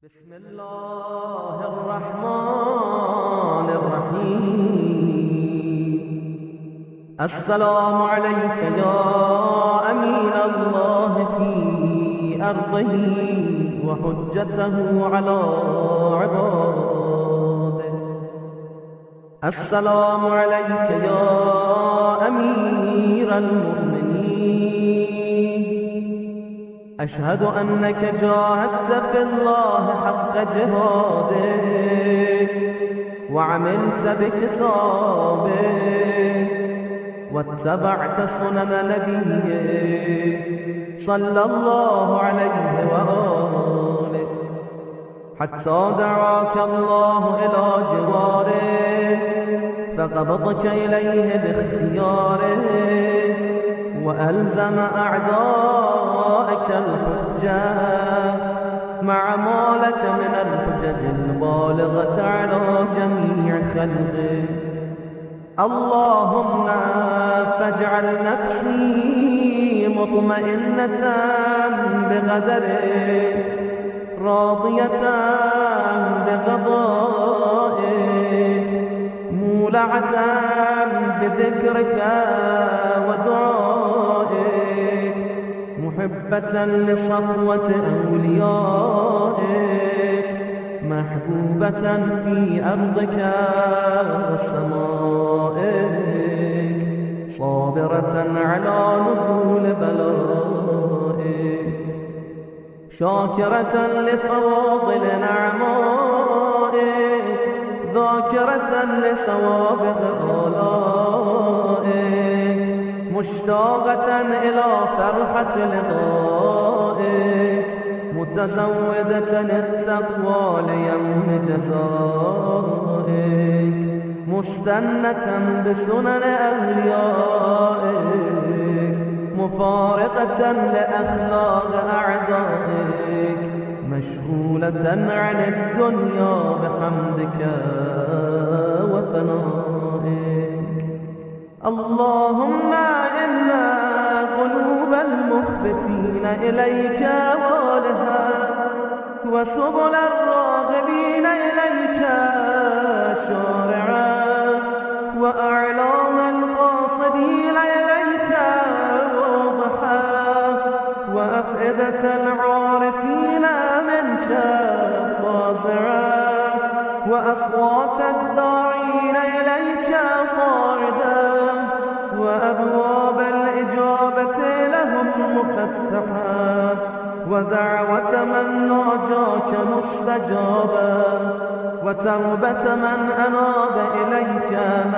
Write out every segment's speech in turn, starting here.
بسم الله الرحمن الرحيم. السلام عليك يا أمين الله في أرضه وحجته على عباده. السلام عليك يا أمير المؤمنين. أشهد أنك جاهدت في الله حق جهاده وعملت بكتابه واتبعت سنن نبيه صلى الله عليه وآله حتى دعاك الله إلى جواره فقبضك إليه باختياره وألزم أعداءك الحجة مع ما لك من الحجج البالغة على جميع خلقه. اللهم فاجعل نفسي مطمئنة بقدرك راضية بقضائك مولعة بذكرك ودعائك محبة لصفوة أوليائك محبوبة في أرضك وسمائك صابرة على نزول بلائك شاكرة لفواضل نعمائك ذاكرة لسوابق آلائك مشتاقة إلى فرحة لقائك متزودة التقوى ليوم جزائك مستنة بسنن أوليائك مفارقة لأخلاق أعدائك مشغولة عن الدنيا بحمدك وثنائك. اللهم إن قلوب المخبتين إليك والها وسبل الراغبين إليك شارعا وأعلام القاصدين إليك واضحا وأفئدة العارفين منك فازعا وأصوات الداعين إليك صاعدا وأبواب الإجابة لهم مفتحا ودعوة من ناجاك مستجابا وتوبة من أناب إليك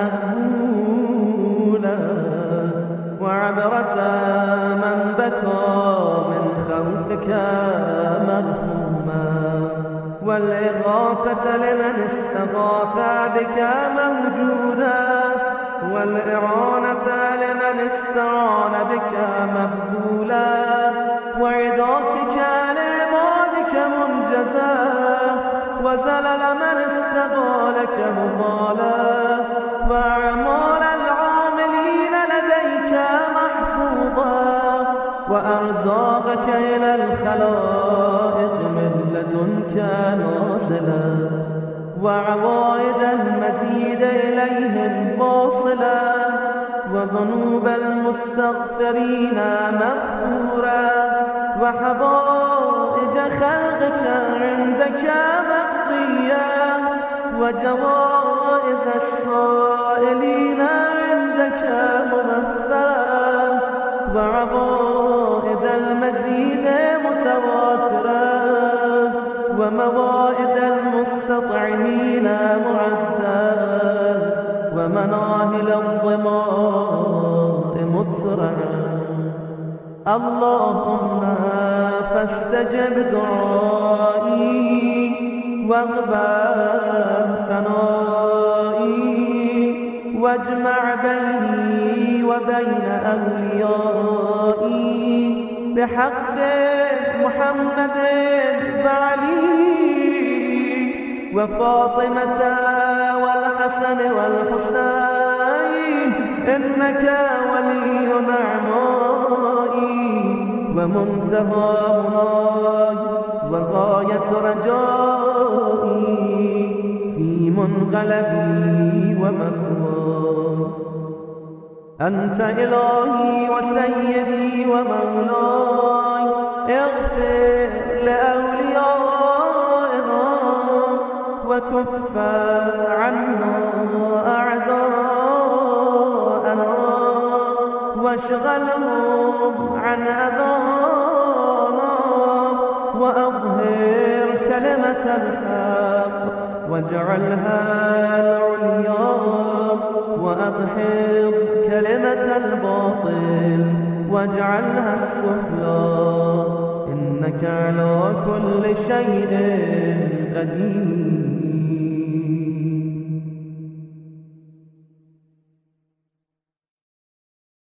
مقبولا وعبرة من بكى من خوفك مرحوما والإغاثة لمن استغاث بك موجودا والإعانة لمن استعان بك مبذولا وعداتك لعبادك منجزا وزلل من استبالك مبالا وأعمال العاملين لديك محفوظا وأرزاقك إلى الخلائق من لدنك نازلا وعوائد المزيد إليهم واصلا وذنوب المستغفرين مغفورا وحوائج خلقك عندك مقضيا وجوائز السائلين عندك مغفرا وعوائد المزيد متواترا وموائد المستطعمين معدا ومناهل الظماء مسرعا. اللهم فاستجب دعائي واقبل ثنائي واجمع بيني وبين أوليائي بحق محمد وعلي وفاطمة والحسن والحسين إنك ولي نعمائي ومنتهى مناي وغاية رجائي في منقلبي ومثواي. أنت إلهي وسيدي ومولاي، اغفر لأوليائنا وكف عنا أعداءنا، واشغلهم عن أذانا، وأظهر كلمة الحق واجعلها العليا، وأدحض كلمة الباطل واجعلها السفلى، إنك على كل شيء قدير.